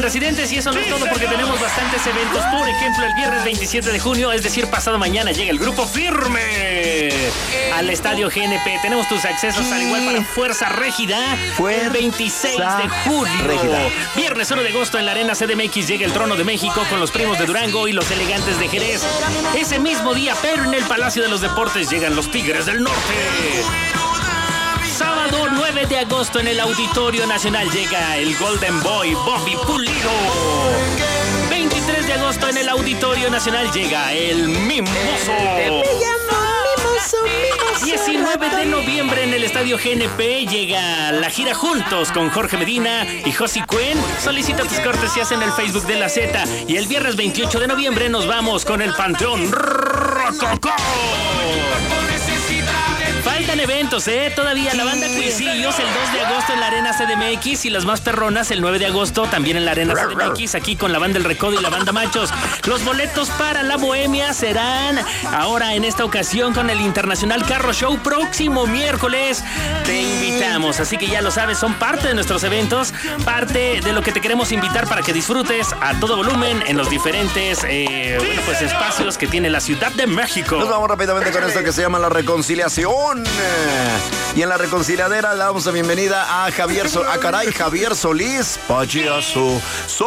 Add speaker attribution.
Speaker 1: Residentes, y eso no es todo porque tenemos bastantes eventos. Por ejemplo, el viernes 27 de junio, es decir, pasado mañana, llega el Grupo Firme al Estadio GNP. Tenemos tus accesos al igual para Fuerza Régida. El 26 de julio. Régida. Viernes 1 de agosto en la Arena CDMX llega el Trono de México con los Primos de Durango y los Elegantes de Jerez. Ese mismo día, pero en el Palacio de los Deportes, llegan los Tigres del Norte. Sábado 9 de agosto en el Auditorio Nacional llega el Golden Boy Bobby Pulido. 23 de agosto en el Auditorio Nacional llega el Mimoso. 19 de noviembre en el Estadio GNP llega la gira Juntos con Jorge Medina y Josie Cuen. Solicita tus cortesías en el Facebook de La Z. Y el viernes 28 de noviembre nos vamos con el Panteón Rococó. Faltan eventos, todavía la banda Cuisillos el 2 de agosto en la Arena CDMX y las más perronas el 9 de agosto también en la Arena CDMX, aquí con la banda El Recodo y la banda Machos. Los boletos para la Bohemia serán ahora en esta ocasión con el Internacional Carro Show próximo miércoles. Te invitamos, así que ya lo sabes, son parte de nuestros eventos, parte de lo que te queremos invitar para que disfrutes a todo volumen en los diferentes espacios que tiene la Ciudad de México.
Speaker 2: Nos vamos rápidamente con esto que se llama La Reconciliación. Y en la reconciliadera le damos la bienvenida a Javier Solís, payaso.